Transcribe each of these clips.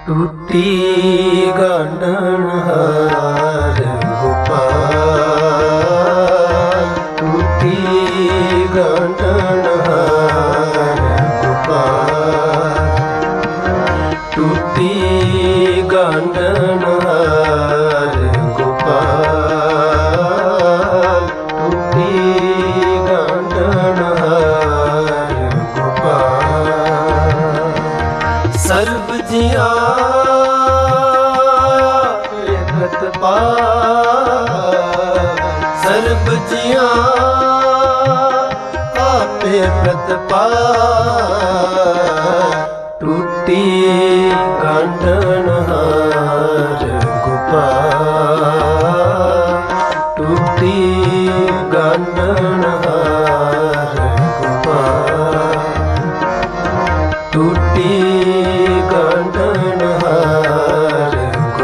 ਟੂਟੀ ਗਾਂਢਣ ਹਾਰ ਗੋਪਾਲ, ਟੂਟੀ ਗਾਂਢਣ ਹਾਰ ਗੋਪਾਲ, ਟੂਟੀ ਗਾਂਢਣ ਹਾਰ ਗੋਪਾਲ, ਟੂਟੀ ਗਾਂਢਣ ਹਾਰ ਗੋਪਾਲ। ਸਰਬ ਜੀਆਂ ਸਰਬ ਜੀਆਂ ਆਪੇ ਪ੍ਰਤਪਾਲ, ਟੂਟੀ ਗਾਂਢਣ ਹਾਰ ਗੋਪਾਲ, ਟੂਟੀ ਗਾਂਢਣ ਹਾਰ ਗੋਪਾਲ, ਟੂਟੀ ਗਾਂਢਣ ਹਾਰ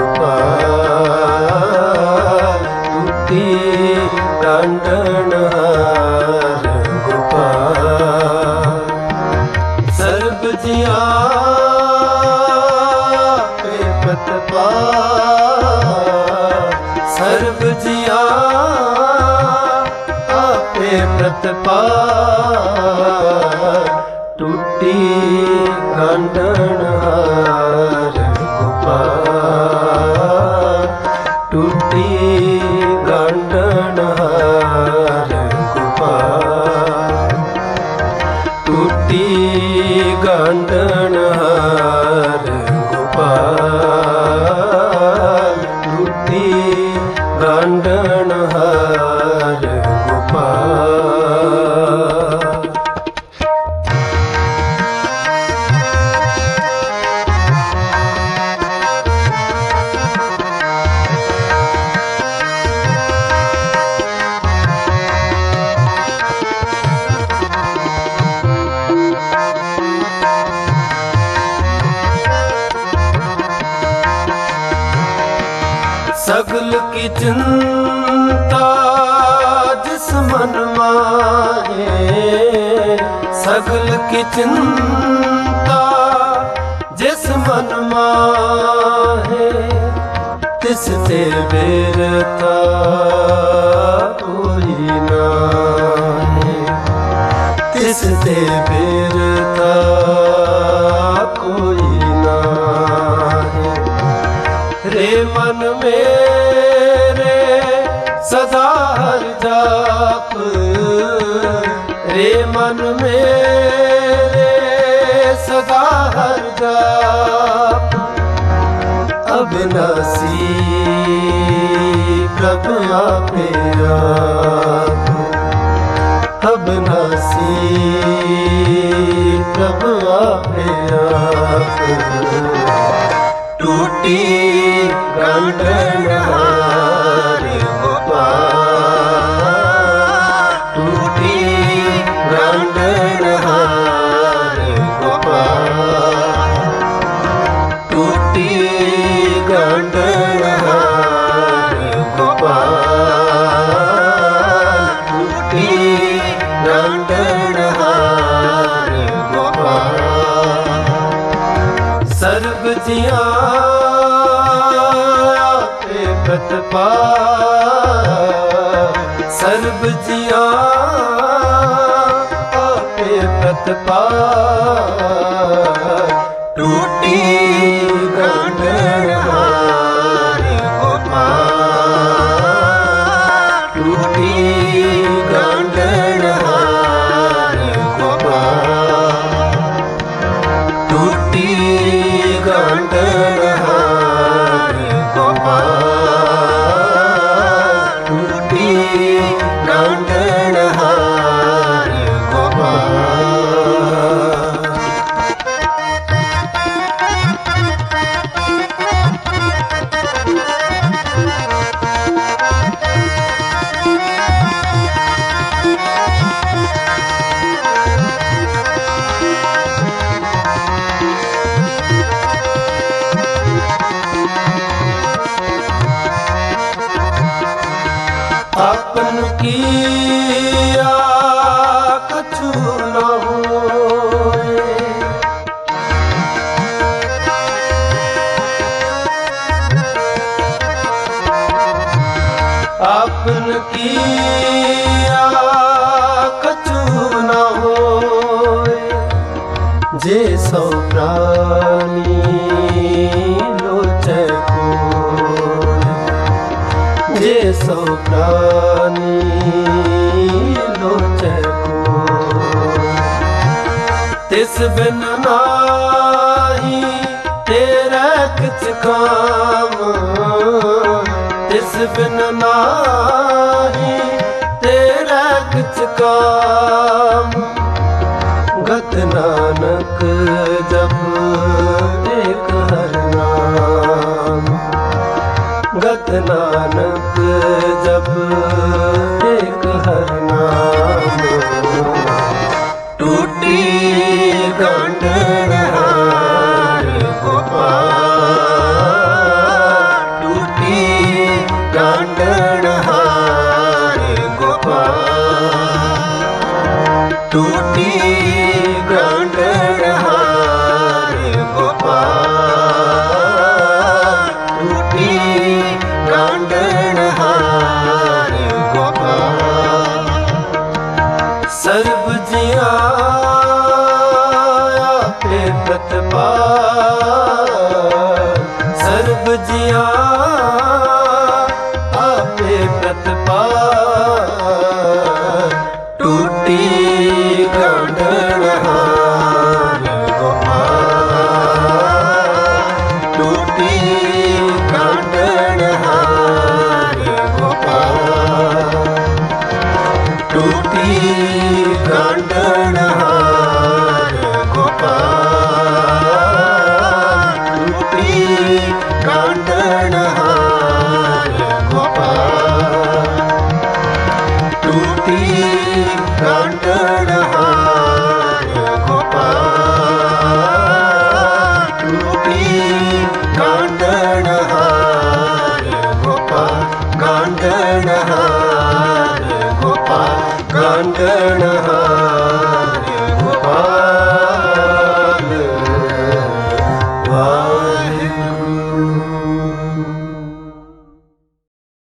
ਗੋਪਾਲ, ਟੂਟੀ ਗਾਂਢਣ ਹਾਰ ਗੋਪਾਲ। ਸਰਬ ਜੀਆਂ ਆਪੇ ਪ੍ਰਤਪਾਲ, ਸਰਬ ਜੀਆਂ ਆਪੇ ਪ੍ਰਤਪਾਲ, ਟੂਟੀ ਗਾਂਢਣ ਹਾਰ ਗੋਪਾਲ, ਟੂਟੀ ਗਾਂਢਣ ਹਾਰ ਗੋਪਾਲ, ਟੂਟੀ ਗਾਂਢਣ ਹਾਰ ਗੋਪਾਲ, ਟੂਟੀ ਗਾਂਢਣ ਹਾਰ ਗੋਪਾਲ। सगल की चिंता जिस मन माहे, सगल की चिंता जिस मन माहे, तिस ते बेरता कोई नाहे, तिस ते बेरता कोई नाहे। रे मन मेरे सदा हर जाप, रे मन मेरे सदा हर जाप, अविनाशी प्रभु आपे आप, अविनाशी प्रभु आपे आप। टूटी गांढण हार गोपाल, टूटी गांढण हार गोपाल, टूटी गांढण हार गोपाल, टूटी गांढण हार गोपाल। सर्ब जियां आपे प्रतपाल, सर्ब जियां आपे प्रतपाल, टूटी गांढण हार गोपाल, टूटी गांढण हार गोपाल, टूटी गांढण हार गोपाल, टूटी गांढण हार गोपाल। आपन किया कछु न होए, किया कछु न होए, जे सौ प्राणी लोचै कोय, जे सौ प्राणी लोचै कोय। तिस बिन नाही तेरा किछ काम, तिस बिन नाही तेरा किछ काम। गत नानक जप एक हर नाम, गत नानक जप एक हर नाम। टूटी गांडन हार गोपाल, टूटी गांडन हार गोपाल, टूटी गांडन हार गोपाल, टूटी गांडन हार गोपाल। सर्ब जिया पे प्रतिपाल, सर्ब जिया आपे प्रतिपाल। टूटी गांडन हार गोपाल, टूटी गांडन हार गोपाल, टूटी गांडन हार गोपाल, टूटी गांडन हार गोपाल, टूटी गांडन हार